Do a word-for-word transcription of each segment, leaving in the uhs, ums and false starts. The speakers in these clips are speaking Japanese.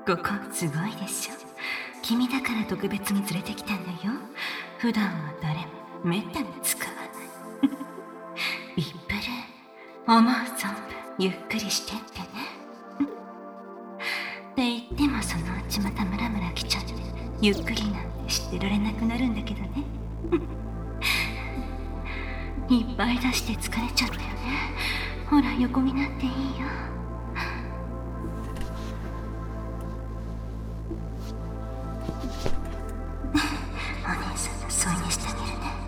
ここすごいでしょ。君だから特別に連れてきたんだよ。普段は誰もめったに使わない。ビップルー思う存分ゆっくりしてってね。って言ってもそのうちまたムラムラ来ちゃってゆっくりなんてしてられなくなるんだけどね。いっぱい出して疲れちゃったよね。ほら横になっていいよ。お姉さんの添い寝してあげるね。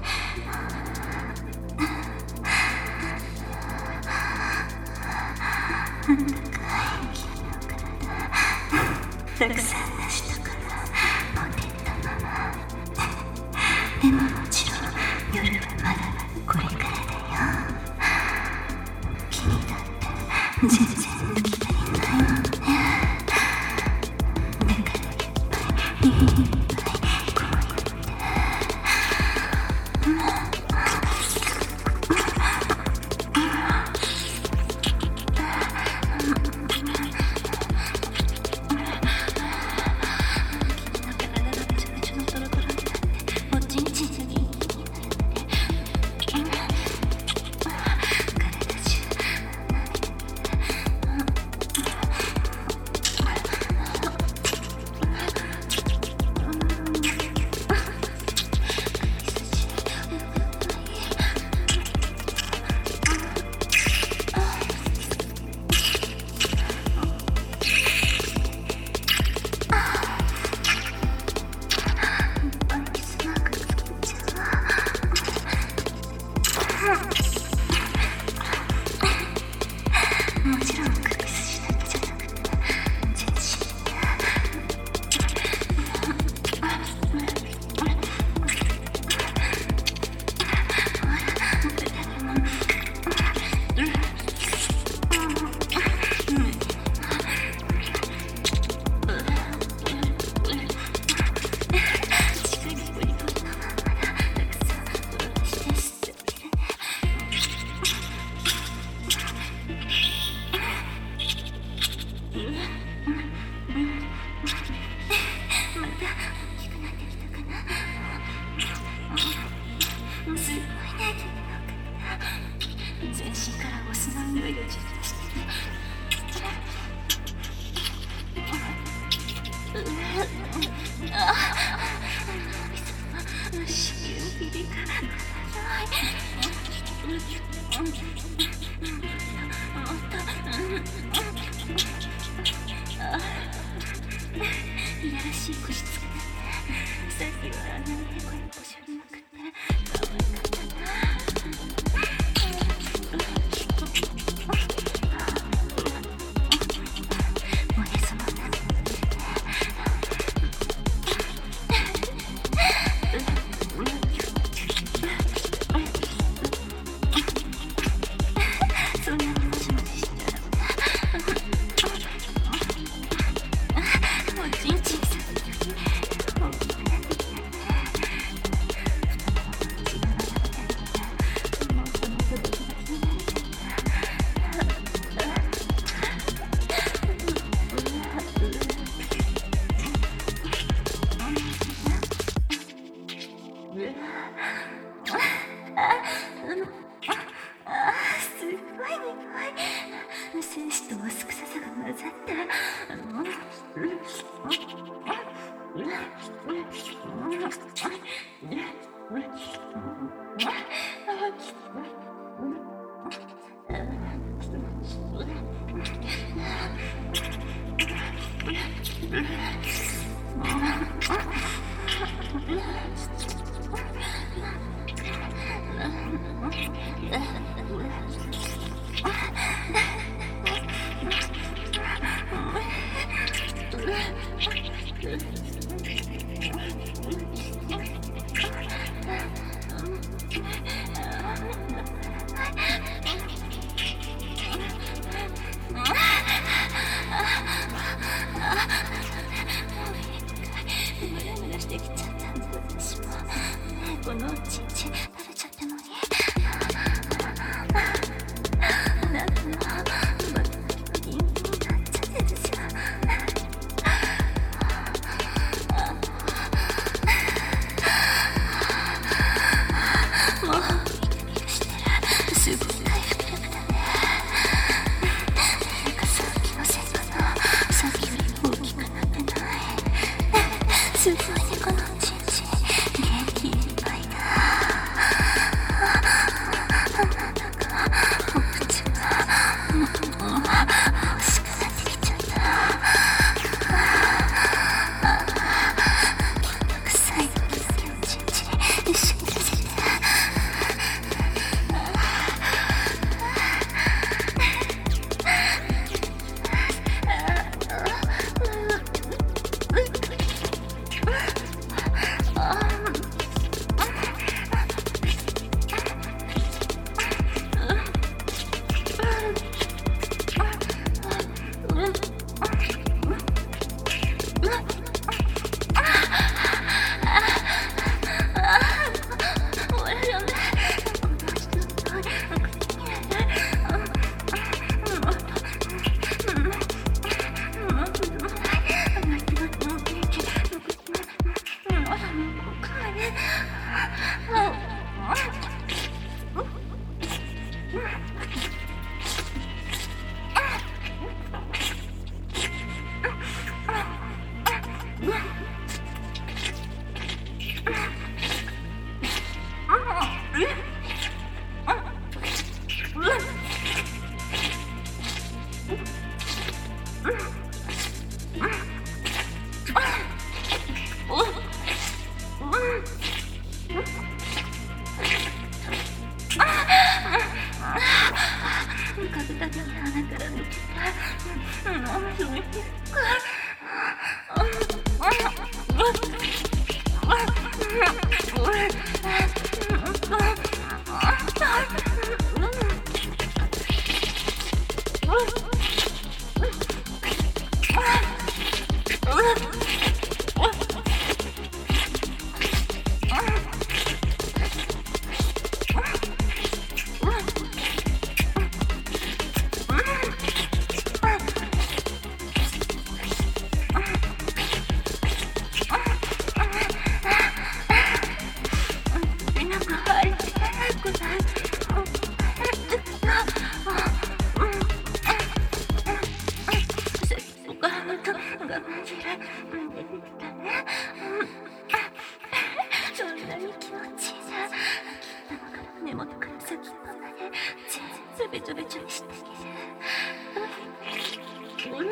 あんたかい君の体たくさん出したからポテッとママ。でももちろん夜はまだこれからだよ。君だって全然抜き足りないもんね。だからいっぱいいっぱいこうやってもちろん首筋だけじゃなくて全身全身からお酢の匂いが充満してる。ああ、しゆりがいやらしい個室がね。さっきはあんなにへこへこしょりまくって可愛かったな。精子とマスクささが混ざったこのちんちん食べちゃってもいい？ たびに鼻から抜けた。うん、それでそんなに気持ちいいな。頭から根元から先っぽまで全部べちょべちょにしてあげる。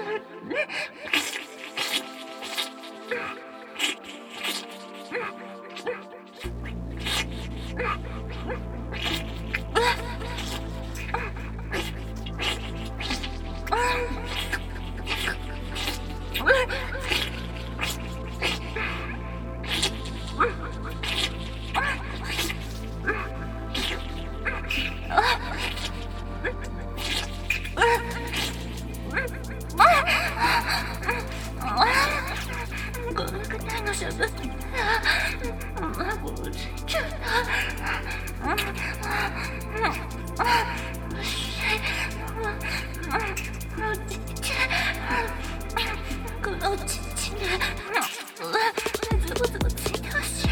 このおちんちんでズボズボついてほしい。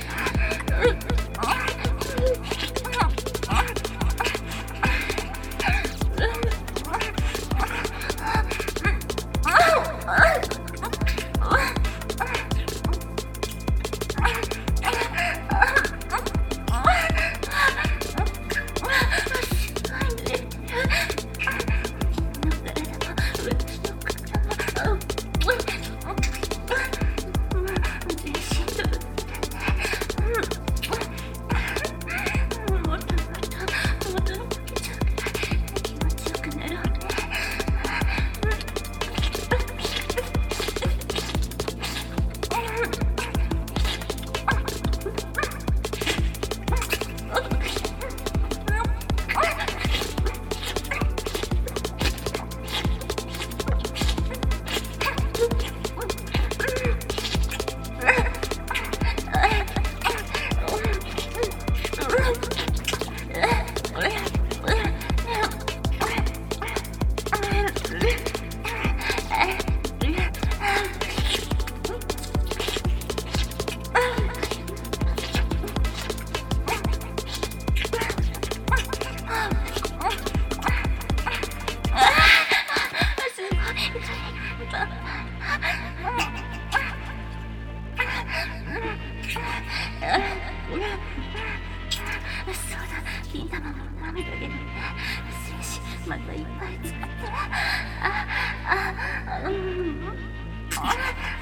そうだ、金玉も涙出るね。精子またいっぱい作って。あ、あ、うん。あ、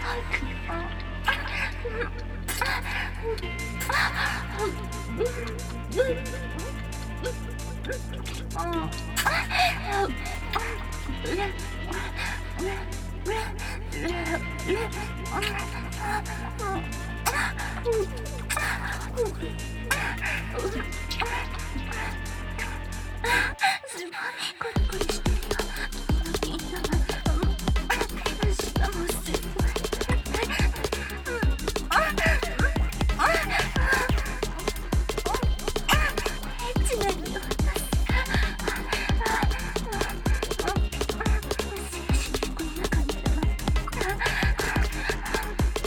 すごいコリコリしてるよ。金玉。しかもすごい。エッチな匂いがする。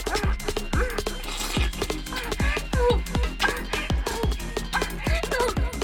精子この中に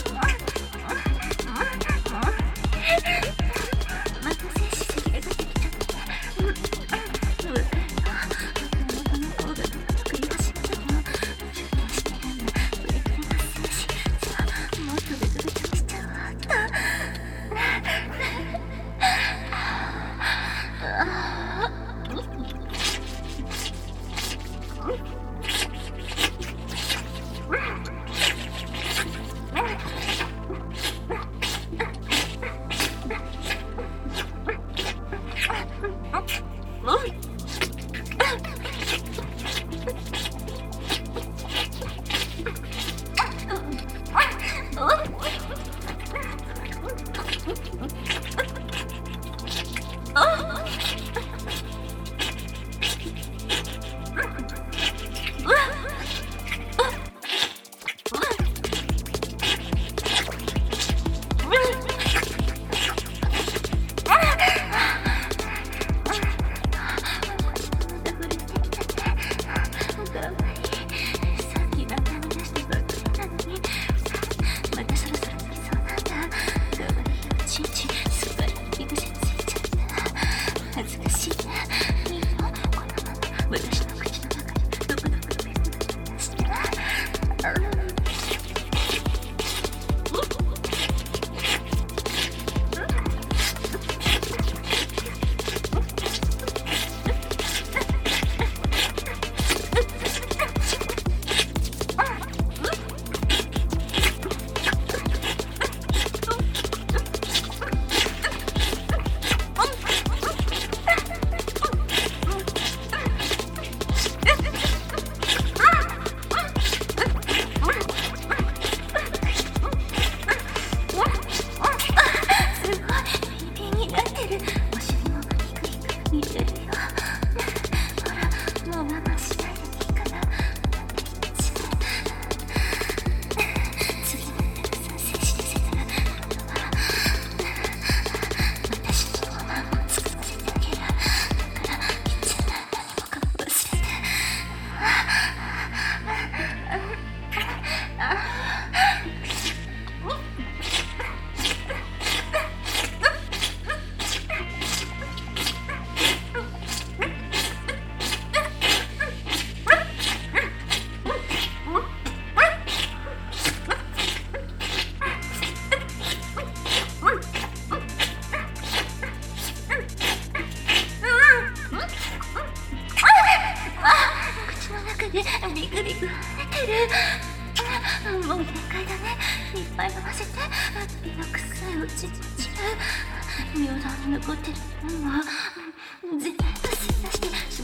ませて。毒さえ落ちちゃう。尿道に残ってるものは全部吸い出して、